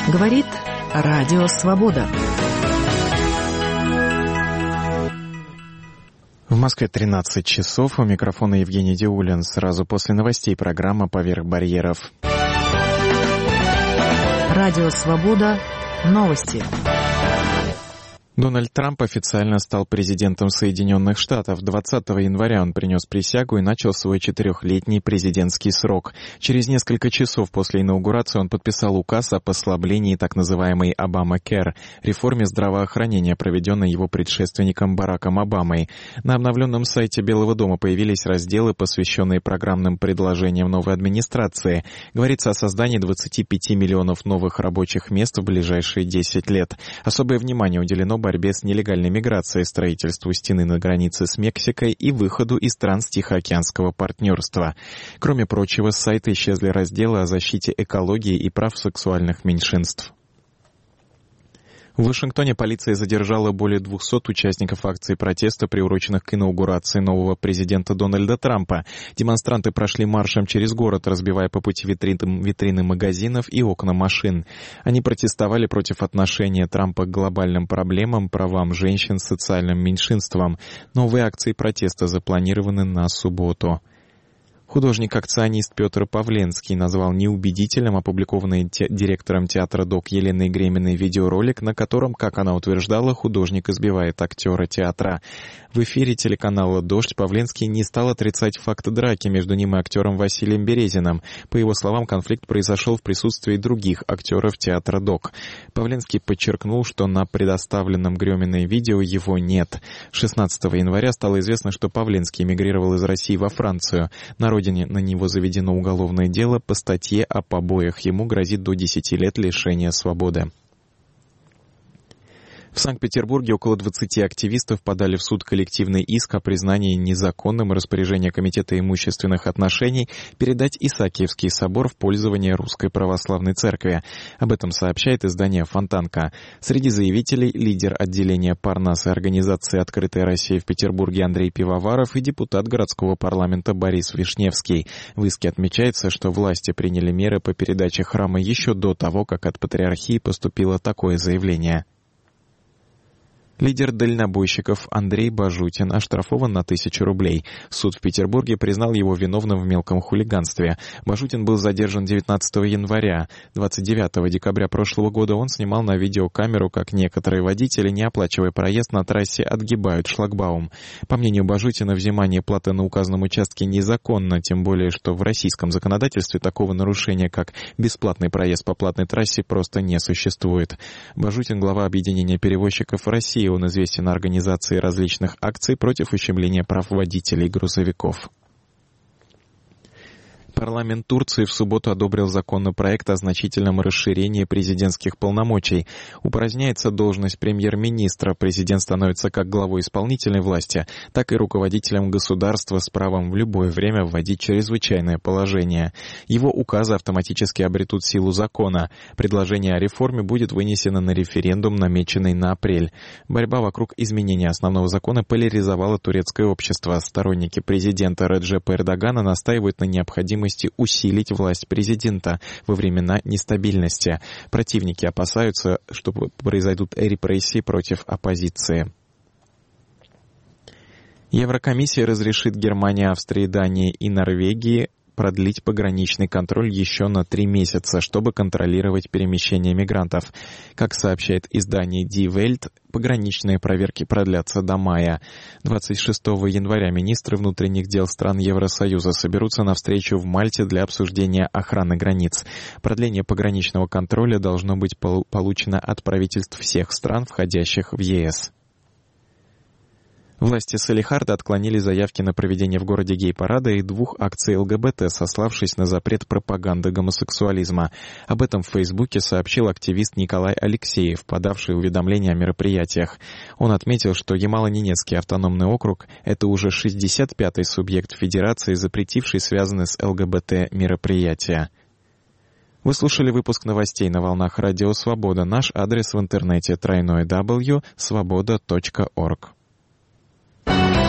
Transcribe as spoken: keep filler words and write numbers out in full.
Говорит Радио Свобода. В Москве тринадцать часов. У микрофона Евгений Диулин. Сразу после новостей программа «Поверх барьеров». Радио Свобода. Новости. Дональд Трамп официально стал президентом Соединенных Штатов. двадцатого января он принес присягу и начал свой четырехлетний президентский срок. Через несколько часов после инаугурации он подписал указ о послаблении так называемой Обама-Кэр, реформе здравоохранения, проведенной его предшественником Бараком Обамой. На обновленном сайте Белого дома появились разделы, посвященные программным предложениям новой администрации. Говорится о создании двадцати пяти миллионов новых рабочих мест в ближайшие десять лет. Особое внимание уделено борьбе с нелегальной миграцией, строительству стены на границе с Мексикой и выходу из стран Тихоокеанского партнерства. Кроме прочего, с сайта исчезли разделы о защите экологии и прав сексуальных меньшинств. В Вашингтоне полиция задержала более двухсот участников акций протеста, приуроченных к инаугурации нового президента Дональда Трампа. Демонстранты прошли маршем через город, разбивая по пути витрины, витрины магазинов и окна машин. Они протестовали против отношения Трампа к глобальным проблемам, правам женщин, социальным меньшинствам. Новые акции протеста запланированы на субботу. Художник-акционист Петр Павленский назвал неубедительным опубликованный те- директором театра ДОК Еленой Греминой видеоролик, на котором, как она утверждала, художник избивает актера театра. В эфире телеканала «Дождь» Павленский не стал отрицать факт драки между ним и актером Василием Березиным. По его словам, конфликт произошел в присутствии других актеров театра ДОК. Павленский подчеркнул, что на предоставленном Греминой видео его нет. шестнадцатого января стало известно, что Павленский эмигрировал из России во Францию. На родине на него заведено уголовное дело по статье о побоях. Ему грозит до десяти лет лишения свободы. В Санкт-Петербурге около двадцати активистов подали в суд коллективный иск о признании незаконным распоряжения Комитета имущественных отношений передать Исаакиевский собор в пользование Русской Православной Церкви. Об этом сообщает издание «Фонтанка». Среди заявителей лидер отделения Парнас и организации «Открытая Россия» в Петербурге Андрей Пивоваров и депутат городского парламента Борис Вишневский. В иске отмечается, что власти приняли меры по передаче храма еще до того, как от патриархии поступило такое заявление. Лидер дальнобойщиков Андрей Бажутин оштрафован на тысячу рублей. Суд в Петербурге признал его виновным в мелком хулиганстве. Бажутин был задержан девятнадцатого января. двадцать девятого декабря прошлого года он снимал на видеокамеру, как некоторые водители, не оплачивая проезд на трассе, отгибают шлагбаум. По мнению Бажутина, взимание платы на указанном участке незаконно, тем более, что в российском законодательстве такого нарушения, как бесплатный проезд по платной трассе, просто не существует. Бажутин — глава объединения перевозчиков России. Он известен организации различных акций против ущемления прав водителей грузовиков. Парламент Турции в субботу одобрил законопроект о значительном расширении президентских полномочий. Упраздняется должность премьер-министра. Президент становится как главой исполнительной власти, так и руководителем государства с правом в любое время вводить чрезвычайное положение. Его указы автоматически обретут силу закона. Предложение о реформе будет вынесено на референдум, намеченный на апрель. Борьба вокруг изменения основного закона поляризовала турецкое общество. Сторонники президента Реджепа Эрдогана настаивают на необходимости усилить власть президента во времена нестабильности. Противники опасаются, что произойдут репрессии против оппозиции. Еврокомиссия разрешит Германии, Австрии, Дании и Норвегии продлить пограничный контроль еще на три месяца, чтобы контролировать перемещение мигрантов. Как сообщает издание Die Welt, пограничные проверки продлятся до мая. двадцать шестого января министры внутренних дел стран Евросоюза соберутся на встречу в Мальте для обсуждения охраны границ. Продление пограничного контроля должно быть получено от правительств всех стран, входящих в ЕС. Власти Салехарда отклонили заявки на проведение в городе гей-парада и двух акций ЛГБТ, сославшись на запрет пропаганды гомосексуализма. Об этом в Фейсбуке сообщил активист Николай Алексеев, подавший уведомления о мероприятиях. Он отметил, что Ямало-Ненецкий автономный округ — это уже шестьдесят пятый субъект федерации, запретивший связанные с ЛГБТ мероприятия. Вы слушали выпуск новостей на волнах Радио Свобода. Наш адрес в интернете — дабл ю дабл ю дабл ю точка свобода точка орг.